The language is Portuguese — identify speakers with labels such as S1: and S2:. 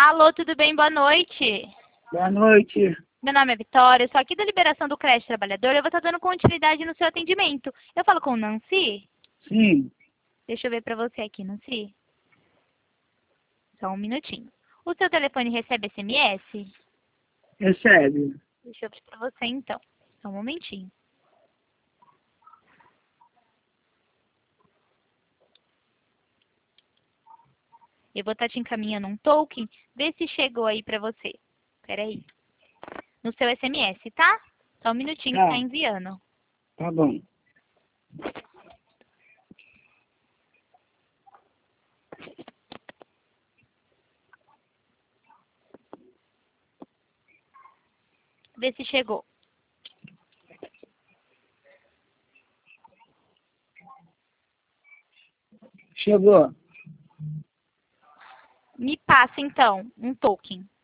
S1: Alô, tudo bem? Boa noite.
S2: Boa noite.
S1: Meu nome é Vitória, eu sou aqui da Liberação do Crédito Trabalhador. Eu vou estar dando continuidade no seu atendimento. Eu falo com Nancy?
S2: Sim,
S1: Deixa eu ver para você aqui, Nancy. Só um minutinho. O seu telefone recebe SMS?
S2: recebe.
S1: Deixa eu ver para você então. Só um momentinho. Eu vou estar te encaminhando um token. Vê se chegou aí para você. Espera aí. No seu SMS, tá? Só um minutinho que
S2: Tá,
S1: tá enviando.
S2: tá bom.
S1: Vê se chegou.
S2: Chegou.
S1: Me passa então um token.